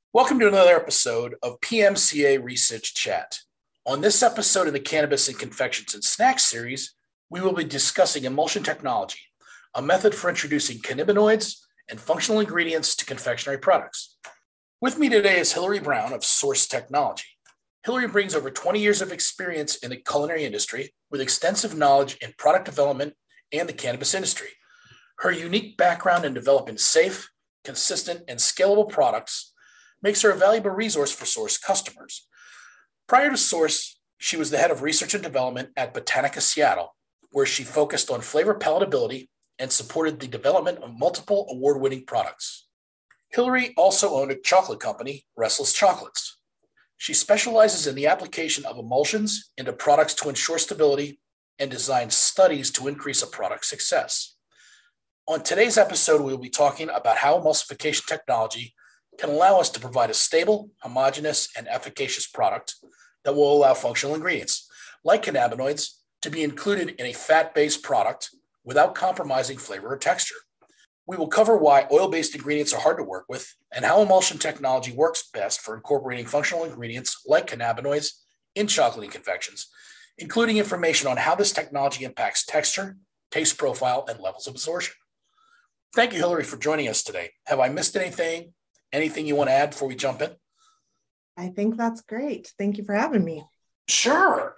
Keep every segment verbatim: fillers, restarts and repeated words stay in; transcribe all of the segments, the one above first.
Welcome to another episode of P M C A Research Chat. On this episode of the Cannabis and Confections and Snacks series, we will be discussing emulsion technology, a method for introducing cannabinoids and functional ingredients to confectionery products. With me today is Hillary Brown of Source Technology. Hillary brings over twenty years of experience in the culinary industry with extensive knowledge in product development and the cannabis industry. Her unique background in developing safe, consistent, and scalable products makes her a valuable resource for Source customers. Prior to Source, she was the head of research and development at Botanica Seattle, where she focused on flavor palatability and supported the development of multiple award-winning products. Hillary also owned a chocolate company, Restless Chocolates. She specializes in the application of emulsions into products to ensure stability and designs studies to increase a product's success. On today's episode, we will be talking about how emulsification technology can allow us to provide a stable, homogeneous, and efficacious product that will allow functional ingredients, like cannabinoids, to be included in a fat-based product without compromising flavor or texture. We will cover why oil-based ingredients are hard to work with and how emulsion technology works best for incorporating functional ingredients like cannabinoids in chocolate and confections, including information on how this technology impacts texture, taste profile, and levels of absorption. Thank you, Hillary, for joining us today. Have I missed anything? Anything you want to add before we jump in? I think that's great. Thank you for having me. Sure.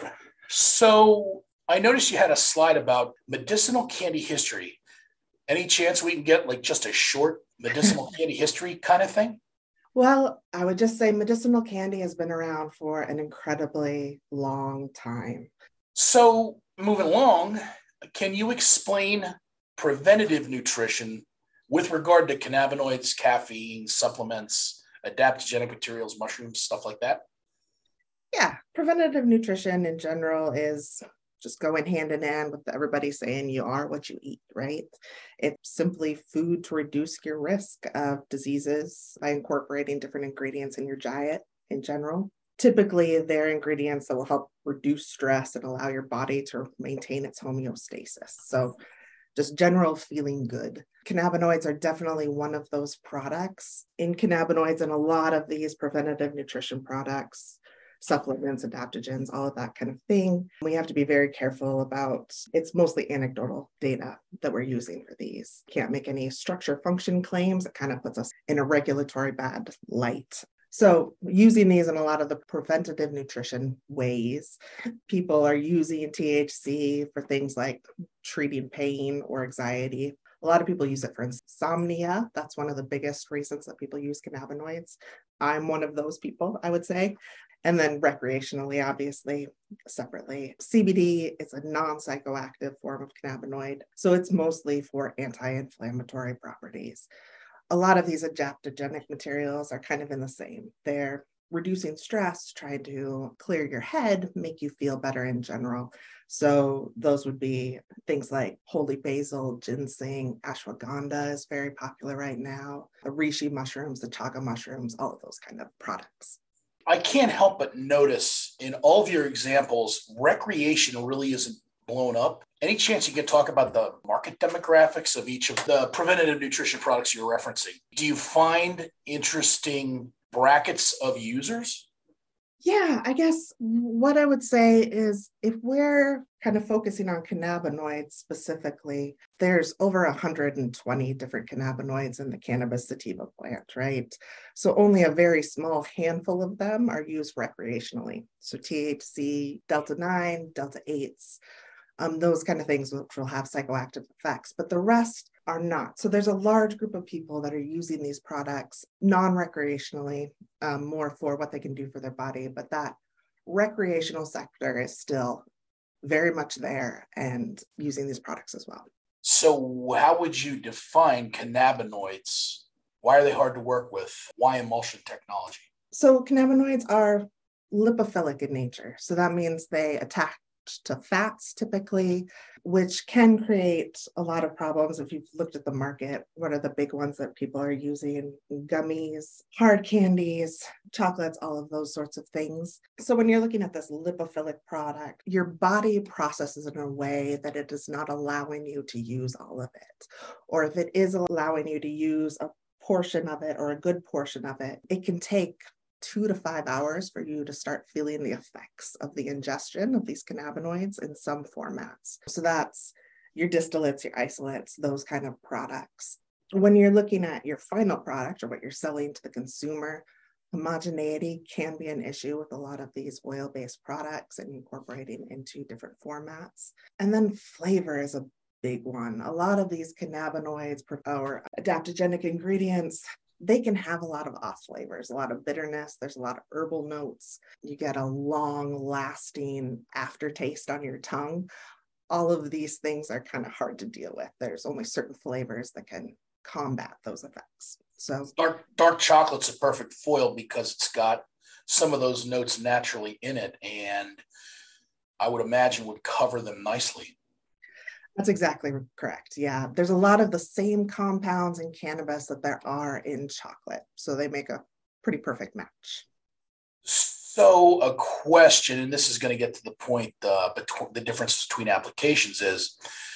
So I noticed you had a slide about medicinal candy history. Any chance we can get like just a short medicinal candy history kind of thing? Well, I would just say medicinal candy has been around for an incredibly long time. So moving along, can you explain preventative nutrition with regard to cannabinoids, caffeine, supplements, adaptogenic materials, mushrooms, stuff like that? Yeah, preventative nutrition in general is just going hand in hand with everybody saying you are what you eat, right? It's simply food to reduce your risk of diseases by incorporating different ingredients in your diet in general. Typically, they're ingredients that will help reduce stress and allow your body to maintain its homeostasis. So just general feeling good. Cannabinoids are definitely one of those products. In cannabinoids and a lot of these preventative nutrition products, supplements, adaptogens, all of that kind of thing, we have to be very careful about, it's mostly anecdotal data that we're using for these. Can't make any structure function claims. It kind of puts us in a regulatory bad light. So using these in a lot of the preventative nutrition ways, people are using T H C for things like treating pain or anxiety. A lot of people use it for insomnia. That's one of the biggest reasons that people use cannabinoids. I'm one of those people, I would say. And then recreationally, obviously, separately. C B D is a non-psychoactive form of cannabinoid. So it's mostly for anti-inflammatory properties. A lot of these adaptogenic materials are kind of in the same. They're reducing stress, trying to clear your head, make you feel better in general. So those would be things like holy basil, ginseng, ashwagandha is very popular right now, the reishi mushrooms, the chaga mushrooms, all of those kind of products. I can't help but notice in all of your examples, recreation really isn't blown up. Any chance you could talk about the market demographics of each of the preventative nutrition products you're referencing? Do you find interesting brackets of users? Yeah, I guess what I would say is if we're kind of focusing on cannabinoids specifically, there's over one hundred twenty different cannabinoids in the cannabis sativa plant, right? So only a very small handful of them are used recreationally. So T H C, delta nine, delta eights, um, those kind of things which will have psychoactive effects, but the rest are not. So there's a large group of people that are using these products non-recreationally, um, more for what they can do for their body, but that recreational sector is still very much there and using these products as well. So how would you define cannabinoids? Why are they hard to work with? Why emulsion technology? So cannabinoids are lipophilic in nature. So that means they attach to fats typically, which can create a lot of problems. If you've looked at the market, what are the big ones that people are using? Gummies, hard candies, chocolates, all of those sorts of things. So when you're looking at this lipophilic product, your body processes in a way that it is not allowing you to use all of it. Or if it is allowing you to use a portion of it or a good portion of it, it can take two to five hours for you to start feeling the effects of the ingestion of these cannabinoids in some formats. So that's your distillates, your isolates, those kind of products. When you're looking at your final product or what you're selling to the consumer, homogeneity can be an issue with a lot of these oil-based products and incorporating into different formats. And then flavor is a big one. A lot of these cannabinoids or adaptogenic ingredients, they can have a lot of off flavors, a lot of bitterness. There's a lot of herbal notes. You get a long lasting aftertaste on your tongue. All of these things are kind of hard to deal with. There's only certain flavors that can combat those effects. So dark dark chocolate's a perfect foil because it's got some of those notes naturally in it, and I would imagine would cover them nicely. That's exactly correct. Yeah, there's a lot of the same compounds in cannabis that there are in chocolate, so they make a pretty perfect match. So a question, and this is going to get to the point, uh, between the difference between applications is,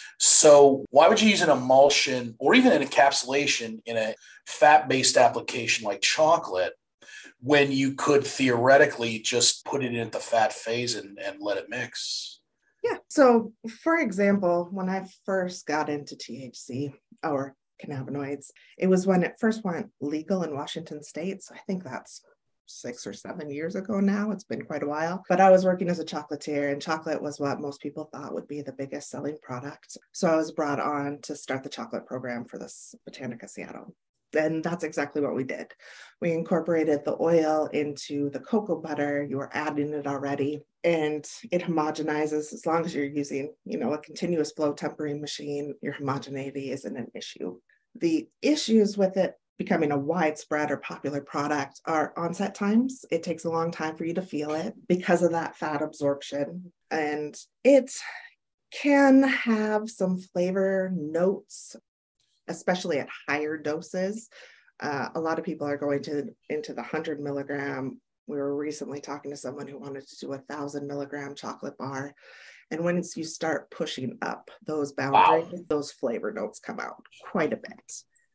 so why would you use an emulsion or even an encapsulation in a fat-based application like chocolate when you could theoretically just put it into the fat phase and, and let it mix? Yeah. So for example, when I first got into T H C or cannabinoids, it was when it first went legal in Washington State. So I think that's six or seven years ago now. It's been quite a while. But I was working as a chocolatier, and chocolate was what most people thought would be the biggest selling product. So I was brought on to start the chocolate program for this Botanica Seattle. And that's exactly what we did. We incorporated the oil into the cocoa butter. You were adding it already, and it homogenizes as long as you're using, you know, a continuous flow tempering machine. Your homogeneity isn't an issue. The issues with it becoming a widespread or popular product are onset times. It takes a long time for you to feel it because of that fat absorption, and it can have some flavor notes, especially at higher doses. Uh, a lot of people are going to into the one hundred milligram. We were recently talking to someone who wanted to do a thousand milligram chocolate bar. And once you start pushing up those boundaries, wow, those flavor notes come out quite a bit.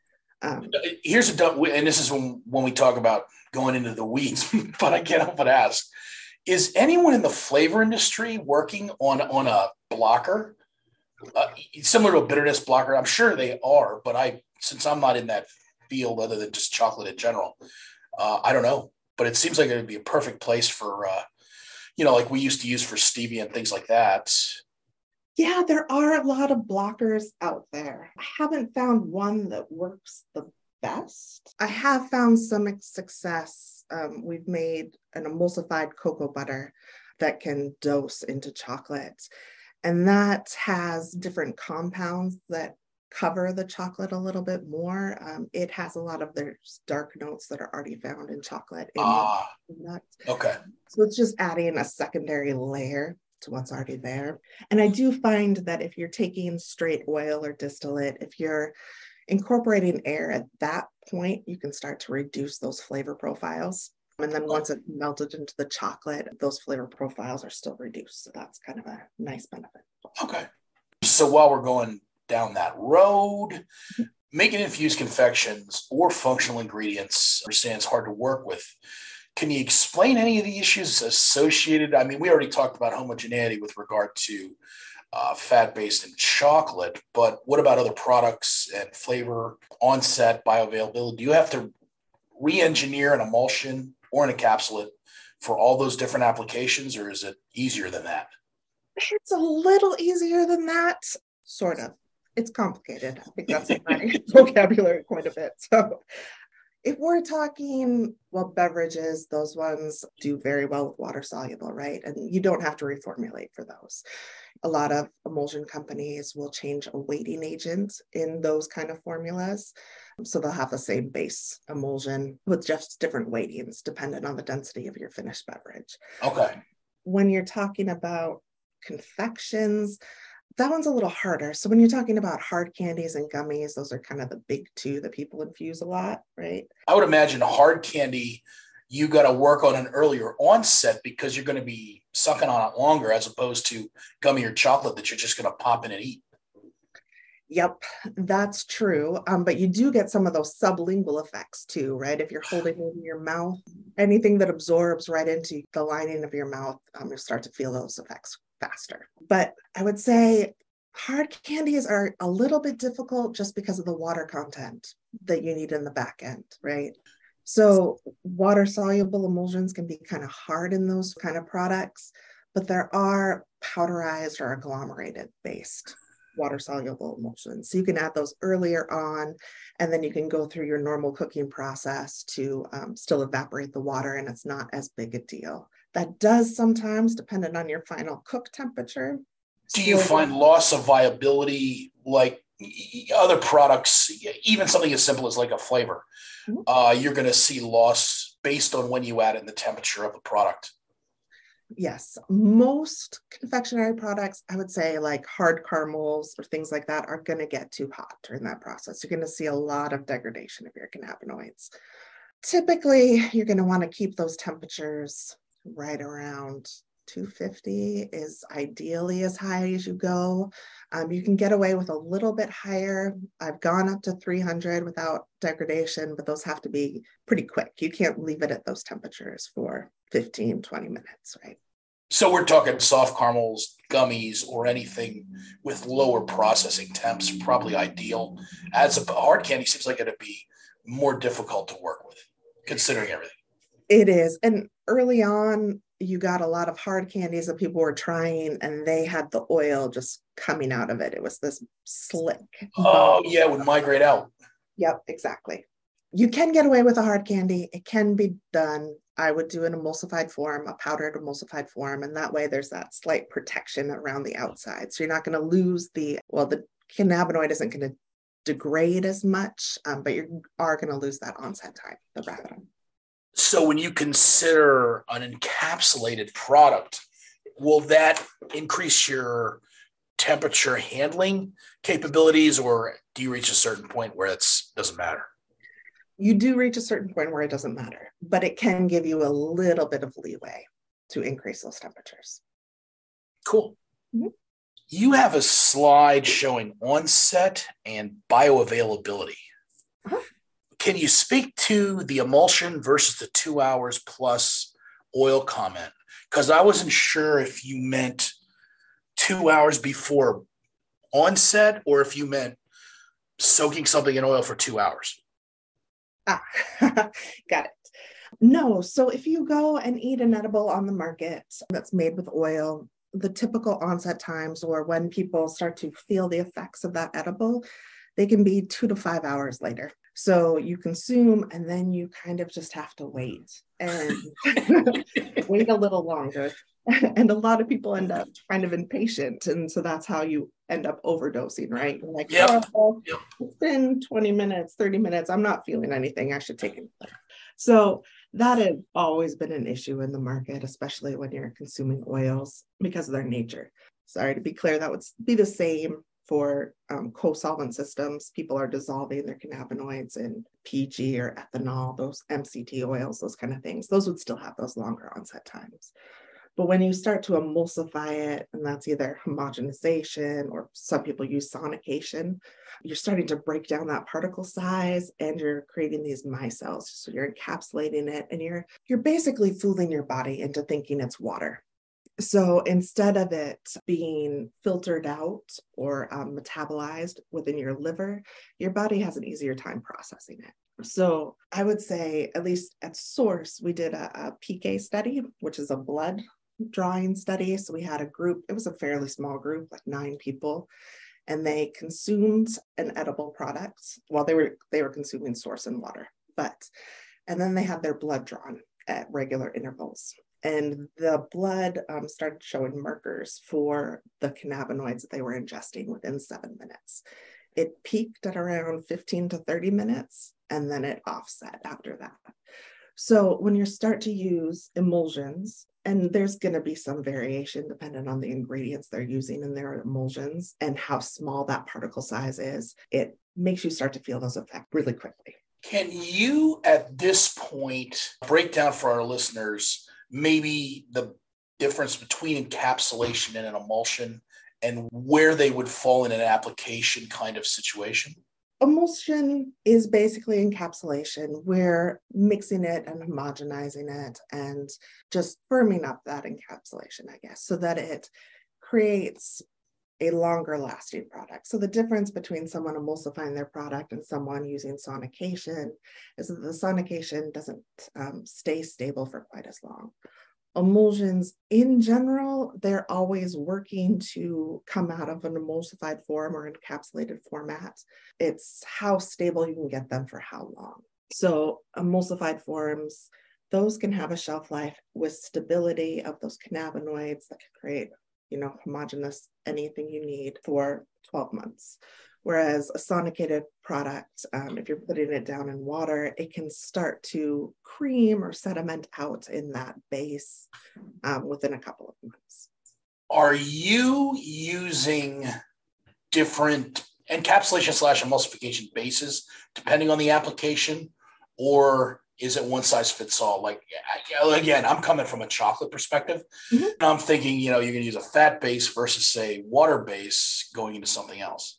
Um, Here's a dumb, and this is when, when we talk about going into the weeds, but I can't help but ask, is anyone in the flavor industry working on, on a blocker? Uh, similar to a bitterness blocker? I'm sure they are, but I, since I'm not in that field other than just chocolate in general, uh, I don't know. But it seems like it would be a perfect place for, uh, you know, like we used to use for stevia and things like that. Yeah, there are a lot of blockers out there. I haven't found one that works the best. I have found some success. Um, we've made an emulsified cocoa butter that can dose into chocolate. And that has different compounds that cover the chocolate a little bit more. Um, it has a lot of their dark notes that are already found in chocolate. In Ah, nuts. Okay. So it's just adding a secondary layer to what's already there. And I do find that if you're taking straight oil or distillate, if you're incorporating air at that point, you can start to reduce those flavor profiles. And then once it's melted into the chocolate, those flavor profiles are still reduced. So that's kind of a nice benefit. Okay. So while we're going down that road, making infused confections or functional ingredients, I understand it's hard to work with. Can you explain any of the issues associated? I mean, we already talked about homogeneity with regard to uh, fat-based and chocolate, but what about other products and flavor, onset, bioavailability? Do you have to re-engineer an emulsion or an encapsulate for all those different applications, or is it easier than that? It's a little easier than that, sort of. It's complicated. I think that's in my vocabulary quite a bit. So if we're talking, well, beverages, those ones do very well with water soluble, right? And you don't have to reformulate for those. A lot of emulsion companies will change a weighting agent in those kind of formulas. So they'll have the same base emulsion with just different weightings dependent on the density of your finished beverage. Okay. When you're talking about confections, that one's a little harder. So when you're talking about hard candies and gummies, those are kind of the big two that people infuse a lot, right? I would imagine hard candy, you got to work on an earlier onset because you're going to be sucking on it longer as opposed to gummy or chocolate that you're just going to pop in and eat. Yep, that's true. Um, but you do get some of those sublingual effects too, right? If you're holding it in your mouth, anything that absorbs right into the lining of your mouth, um, you start to feel those effects faster. But I would say hard candies are a little bit difficult just because of the water content that you need in the back end, right? So water soluble emulsions can be kind of hard in those kind of products, but there are powderized or agglomerated based water soluble emulsions. So you can add those earlier on, and then you can go through your normal cooking process to um, still evaporate the water, and it's not as big a deal. That does sometimes, depending on your final cook temperature. Do you find loss of viability like other products, even something as simple as like a flavor? Mm-hmm. Uh, you're going to see loss based on when you add in the temperature of the product. Yes, most confectionery products, I would say like hard caramels or things like that, are going to get too hot during that process. You're going to see a lot of degradation of your cannabinoids. Typically, you're going to want to keep those temperatures right around two fifty is ideally as high as you go. Um, you can get away with a little bit higher. I've gone up to three hundred without degradation, but those have to be pretty quick. You can't leave it at those temperatures for fifteen, twenty minutes, right? So we're talking soft caramels, gummies, or anything with lower processing temps, probably ideal. As a hard candy, seems like it'd be more difficult to work with, considering everything. It is. And early on, you got a lot of hard candies that people were trying, and they had the oil just coming out of it. It was this slick. Oh, yeah, it would migrate out. Yep, exactly. You can get away with a hard candy. It can be done. I would do an emulsified form, a powdered emulsified form, and that way there's that slight protection around the outside. So you're not going to lose the, well, the cannabinoid isn't going to degrade as much, um, but you are going to lose that onset time, the rapid. So when you consider an encapsulated product, will that increase your temperature handling capabilities, or do you reach a certain point where it doesn't matter? You do reach a certain point where it doesn't matter, but it can give you a little bit of leeway to increase those temperatures. Cool. Mm-hmm. You have a slide showing onset and bioavailability. Uh-huh. Can you speak to the emulsion versus the two hours plus oil comment? Because I wasn't sure if you meant two hours before onset or if you meant soaking something in oil for two hours. Ah, got it. No, so if you go and eat an edible on the market that's made with oil, the typical onset times, or when people start to feel the effects of that edible, they can be two to five hours later. So you consume and then you kind of just have to wait and wait a little longer. And a lot of people end up kind of impatient. And so that's how you end up overdosing, right? You're like, yep. Oh, yep. It's been twenty minutes, thirty minutes. I'm not feeling anything. I should take it. So that has always been an issue in the market, especially when you're consuming oils because of their nature. Sorry, to be clear, that would be the same for um, co-solvent systems. People are dissolving their cannabinoids in P G or ethanol, those M C T oils, those kind of things. Those would still have those longer onset times. But when you start to emulsify it, and that's either homogenization or some people use sonication, you're starting to break down that particle size and you're creating these micelles. So you're encapsulating it and you're you're basically fooling your body into thinking it's water. So instead of it being filtered out or um, metabolized within your liver, your body has an easier time processing it. So I would say, at least at Source, we did a, a P K study, which is a blood drawing study. So we had a group, it was a fairly small group, like nine people, and they consumed an edible product while they were they were consuming Source and water. But and then they had their blood drawn at regular intervals. And the blood um, started showing markers for the cannabinoids that they were ingesting within seven minutes. It peaked at around fifteen to thirty minutes, and then it offset after that. So when you start to use emulsions, and there's going to be some variation depending on the ingredients they're using in their emulsions and how small that particle size is, it makes you start to feel those effects really quickly. Can you, at this point, break down for our listeners maybe the difference between encapsulation and an emulsion and where they would fall in an application kind of situation? Emulsion is basically encapsulation. We're mixing it and homogenizing it and just firming up that encapsulation, I guess, so that it creates a longer lasting product. So the difference between someone emulsifying their product and someone using sonication is that the sonication doesn't um, stay stable for quite as long. Emulsions in general, they're always working to come out of an emulsified form or encapsulated format. It's how stable you can get them for how long. So emulsified forms, those can have a shelf life with stability of those cannabinoids that can create, you know, homogeneous anything you need for twelve months. Whereas a sonicated product, um, if you're putting it down in water, it can start to cream or sediment out in that base um, within a couple of months. Are you using different encapsulation slash emulsification bases depending on the application, or is it one size fits all? Like, again, I'm coming from a chocolate perspective. Mm-hmm. And I'm thinking, you know, you're going to use a fat base versus, say, water base going into something else.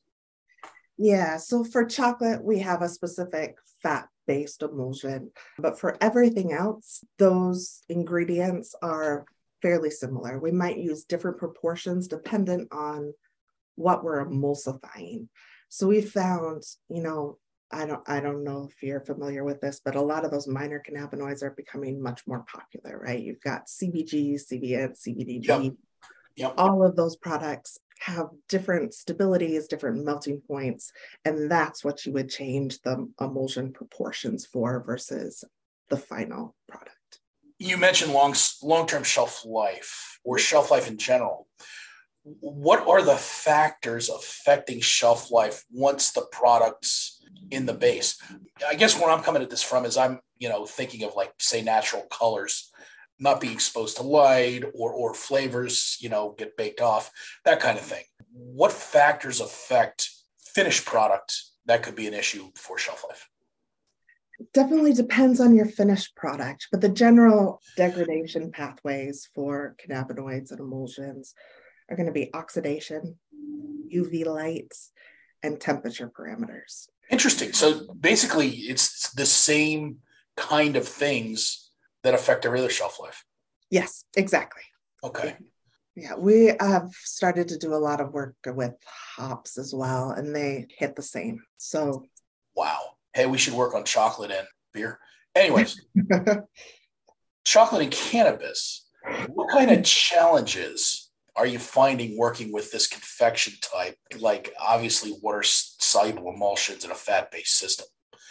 Yeah, so for chocolate, we have a specific fat-based emulsion, but for everything else, those ingredients are fairly similar. We might use different proportions dependent on what we're emulsifying. So we found, you know, I don't, I don't know if you're familiar with this, but a lot of those minor cannabinoids are becoming much more popular, right? You've got C B G, C B N, C B D B. Yep. Yep. All of those products have different stabilities, different melting points, and that's what you would change the emulsion proportions for versus the final product. You mentioned long, long-term shelf life or shelf life in general. What are the factors affecting shelf life once the product's in the base? I guess where I'm coming at this from is I'm, you know, thinking of like, say, natural colors not being exposed to light or, or flavors, you know, get baked off, that kind of thing. What factors affect finished product that could be an issue for shelf life? Definitely depends on your finished product, but the general degradation pathways for cannabinoids and emulsions are going to be oxidation, U V lights, and temperature parameters. Interesting. So basically, it's the same kind of things that affect every other shelf life. Yes, exactly. Okay. Yeah, we have started to do a lot of work with hops as well, and they hit the same. So, wow. Hey, we should work on chocolate and beer. Anyways, chocolate and cannabis. What kind of challenges are you finding working with this confection type? Like, obviously, water soluble emulsions in a fat-based system.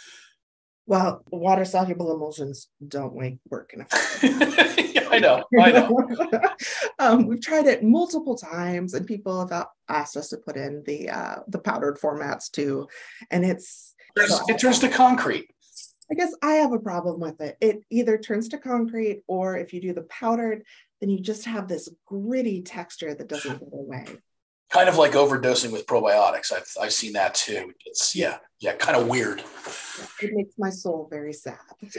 Well, water soluble emulsions don't work in a yeah, I know, I know. um, we've tried it multiple times, and people have asked us to put in the uh, the powdered formats too, and it's so it turns to concrete. I guess I have a problem with it. It either turns to concrete, or if you do the powdered, then you just have this gritty texture that doesn't go away. Kind of like overdosing with probiotics. I've I've seen that too. It's yeah, yeah, kind of weird. It makes my soul very sad.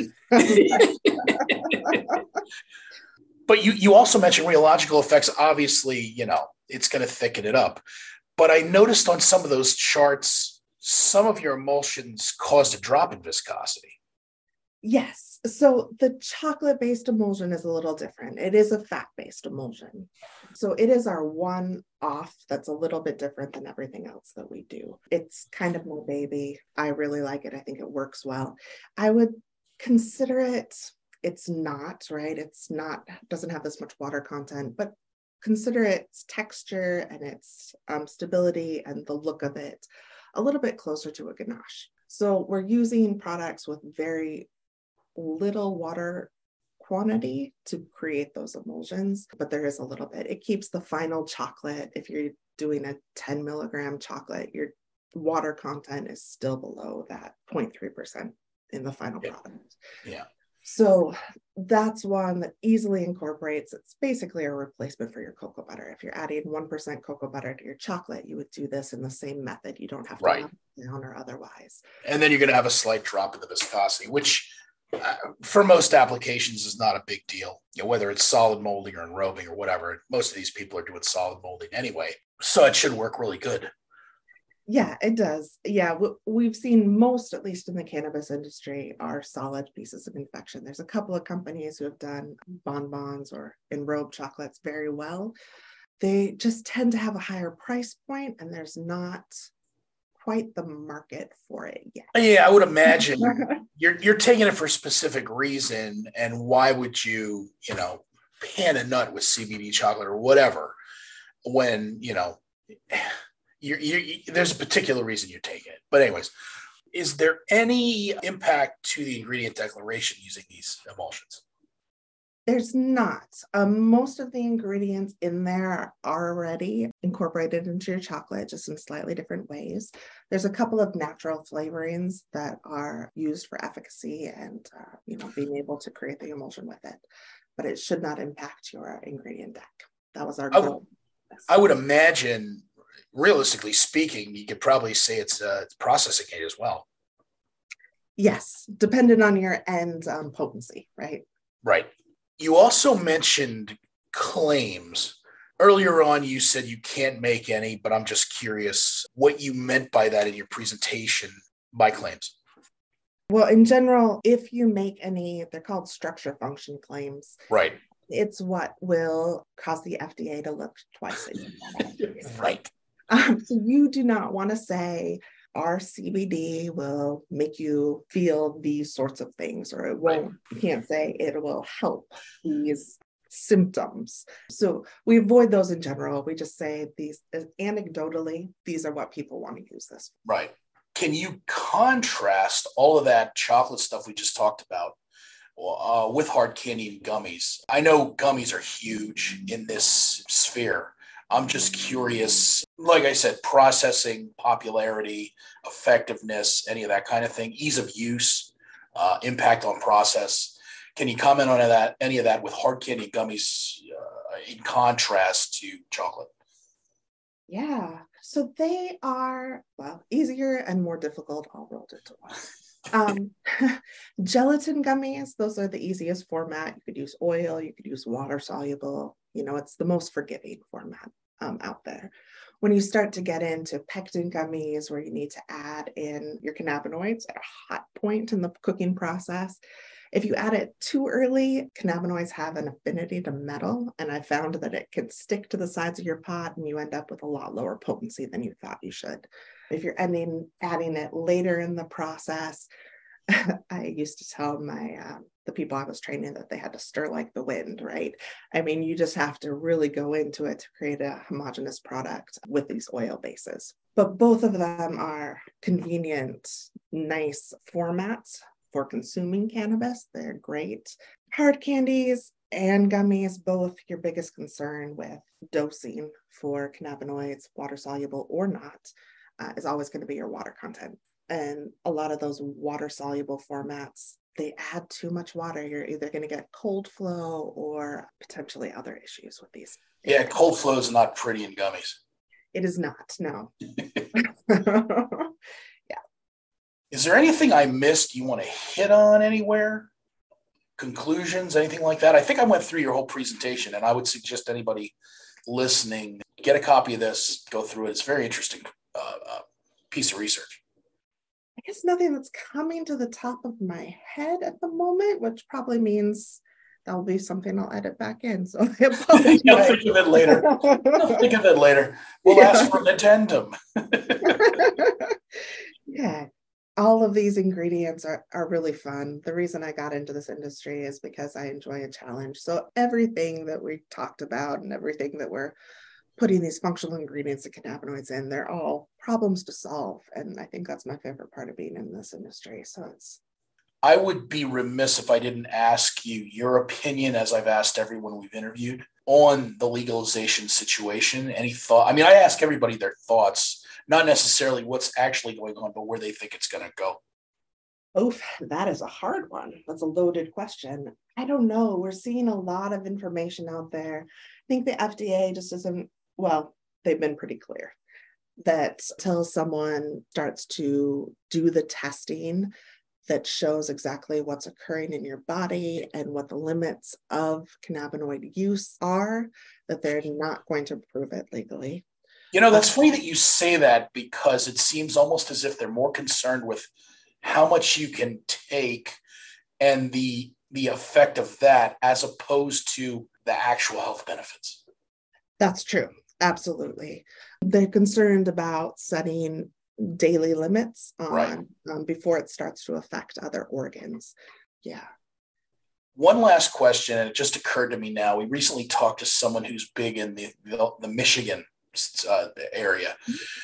But you you also mentioned rheological effects. Obviously, you know, it's going to thicken it up. But I noticed on some of those charts, some of your emulsions caused a drop in viscosity. Yes. So the chocolate-based emulsion is a little different. It is a fat-based emulsion. So it is our one off that's a little bit different than everything else that we do. It's kind of my baby. I really like it. I think it works well. I would consider it, it's not, right? It's not, doesn't have this much water content, but consider its texture and its um, stability and the look of it a little bit closer to a ganache. So we're using products with very little water quantity to create those emulsions, but there is a little bit. It keeps the final chocolate. If you're doing a ten milligram chocolate, your water content is still below that zero point three percent in the final yeah. product. Yeah. So that's one that easily incorporates. It's basically a replacement for your cocoa butter. If you're adding one percent cocoa butter to your chocolate, you would do this in the same method. You don't have to right. down or otherwise. And then you're going to have a slight drop in the viscosity, which uh, for most applications is not a big deal. You know, whether it's solid molding or enrobing or whatever, most of these people are doing solid molding anyway. So it should work really good. Yeah, it does. Yeah, we've seen most, at least in the cannabis industry, are solid pieces of confection. There's a couple of companies who have done bonbons or enrobed chocolates very well. They just tend to have a higher price point, and there's not quite the market for it yet. Yeah, I would imagine you're you're taking it for a specific reason, and why would you, you know, pan a nut with C B D chocolate or whatever when, you know, you're, you're, you, there's a particular reason you're taking it. But anyways, is there any impact to the ingredient declaration using these emulsions? There's not. Um, most of the ingredients in there are already incorporated into your chocolate, just in slightly different ways. There's a couple of natural flavorings that are used for efficacy and, uh, you know, being able to create the emulsion with it, but it should not impact your ingredient deck. That was our goal. I would imagine, realistically speaking, you could probably say it's a processing aid as well. Yes, depending on your end um, potency, right? Right. You also mentioned claims. Earlier on, you said you can't make any, but I'm just curious what you meant by that in your presentation by claims. Well, in general, if you make any, they're called structure function claims. Right. It's what will cause the F D A to look twice. Right. Um, so you do not want to say our C B D will make you feel these sorts of things, or it won't. Right. You can't say it will help these symptoms. So we avoid those in general. We just say these anecdotally, these are what people want to use this for. Right. Can you contrast all of that chocolate stuff we just talked about uh, with hard candy and gummies? I know gummies are huge in this sphere. I'm just curious, like I said, processing, popularity, effectiveness, any of that kind of thing, ease of use, uh, impact on process. Can you comment on that? Any of that with hard candy gummies uh, in contrast to chocolate? Yeah, so they are, well, easier and more difficult all rolled into one. Um, gelatin gummies, those are the easiest format. You could use oil, you could use water soluble. You know, it's the most forgiving format um, out there. When you start to get into pectin gummies, where you need to add in your cannabinoids at a hot point in the cooking process, if you add it too early, cannabinoids have an affinity to metal, and I found that it could stick to the sides of your pot and you end up with a lot lower potency than you thought you should. If you're ending adding it later in the process, I used to tell my uh, the people I was training that they had to stir like the wind, right? I mean, you just have to really go into it to create a homogeneous product with these oil bases. But both of them are convenient, nice formats for consuming cannabis. They're great. Hard candies and gummies, both your biggest concern with dosing for cannabinoids, water soluble or not, uh, is always going to be your water content. And a lot of those water soluble formats, they add too much water. You're either going to get cold flow or potentially other issues with these. Yeah, cold flow is not pretty in gummies. It is not, no. Is there anything I missed you want to hit on anywhere? Conclusions, anything like that? I think I went through your whole presentation, and I would suggest anybody listening get a copy of this, go through it. It's a very interesting uh, uh, piece of research. I guess nothing that's coming to the top of my head at the moment, which probably means that will be something I'll edit back in. So I apologize. You'll think of it later. You'll think of it later. We'll yeah. ask for an addendum. Yeah. All of these ingredients are, are really fun. The reason I got into this industry is because I enjoy a challenge. So everything that we talked about and everything that we're putting these functional ingredients and cannabinoids in, they're all problems to solve. And I think that's my favorite part of being in this industry. So it's. I would be remiss if I didn't ask you your opinion, as I've asked everyone we've interviewed, on the legalization situation. Any thought? I mean, I ask everybody their thoughts. Not necessarily what's actually going on, but where they think it's going to go. Oof, that is a hard one. That's a loaded question. I don't know. We're seeing a lot of information out there. I think the F D A just isn't, well, they've been pretty clear that until someone starts to do the testing, that shows exactly what's occurring in your body and what the limits of cannabinoid use are, that they're not going to approve it legally. You know, that's funny that you say that, because it seems almost as if they're more concerned with how much you can take and the the effect of that, as opposed to the actual health benefits. That's true. Absolutely. They're concerned about setting daily limits on Right. um, before it starts to affect other organs. Yeah. One last question, and it just occurred to me now. We recently talked to someone who's big in the, the, the Michigan uh, area.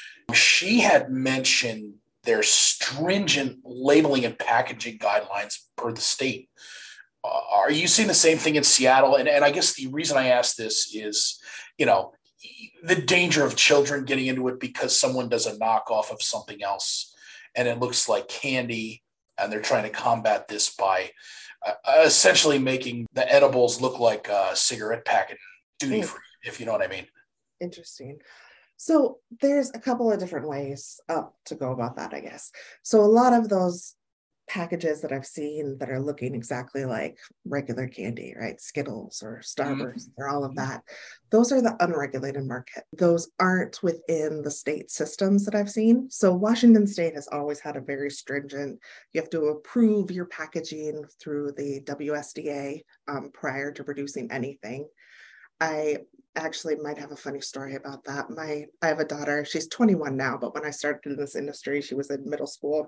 She had mentioned their stringent labeling and packaging guidelines per the state. Uh, are you seeing the same thing in Seattle? And, and I guess the reason I ask this is, you know, the danger of children getting into it because someone does a knockoff of something else and it looks like candy, and they're trying to combat this by uh, essentially making the edibles look like a cigarette packet, duty free, mm. if you know what I mean. Interesting. So there's a couple of different ways uh, to go about that, I guess. So a lot of those packages that I've seen that are looking exactly like regular candy, right? Skittles or Starburst mm-hmm. or all of that. Those are the unregulated market. Those aren't within the state systems that I've seen. So Washington State has always had a very stringent, you have to approve your packaging through the W S D A um, prior to producing anything. I actually might have a funny story about that. My, I have a daughter, she's twenty-one now, but when I started in this industry, she was in middle school.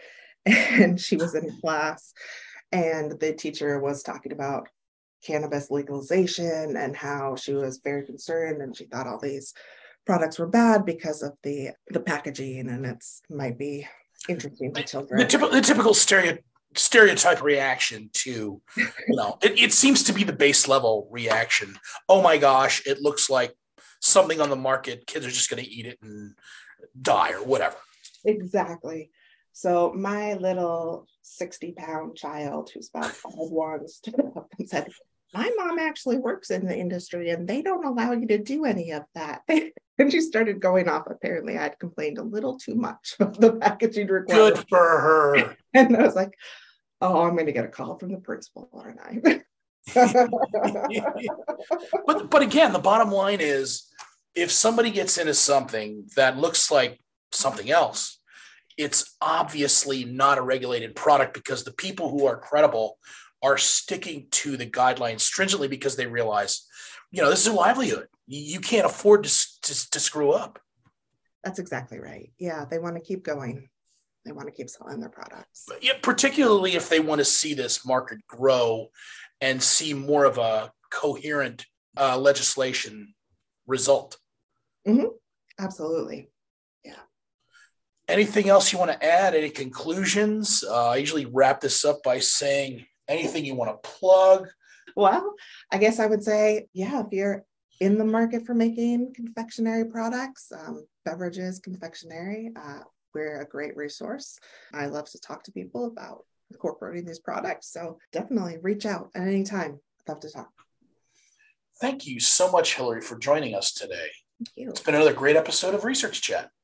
And she was in class, and the teacher was talking about cannabis legalization and how she was very concerned, and she thought all these products were bad because of the the packaging, and it's might be interesting to children. The typical, the typical stereo, stereotype reaction to, you know, it, it seems to be the base level reaction. Oh my gosh, it looks like something on the market. Kids are just going to eat it and die or whatever. Exactly. So my little sixty pound child who's about five one stood up and said, my mom actually works in the industry and they don't allow you to do any of that. And she started going off. Apparently I had complained a little too much of the packaging requirements. Good for her. And I was like, oh, I'm going to get a call from the principal, aren't I? but, but again, the bottom line is, if somebody gets into something that looks like something else, it's obviously not a regulated product, because the people who are credible are sticking to the guidelines stringently because they realize, you know, this is a livelihood. You can't afford to, to, to screw up. That's exactly right. Yeah, they want to keep going. They want to keep selling their products. But yeah, particularly if they want to see this market grow and see more of a coherent uh, legislation result. Mm-hmm. Absolutely. Anything else you want to add? Any conclusions? Uh, I usually wrap this up by saying anything you want to plug. Well, I guess I would say, yeah, if you're in the market for making confectionery products, um, beverages, confectionery, uh, we're a great resource. I love to talk to people about incorporating these products. So definitely reach out at any time. I'd love to talk. Thank you so much, Hillary, for joining us today. Thank you. It's been another great episode of Research Chat.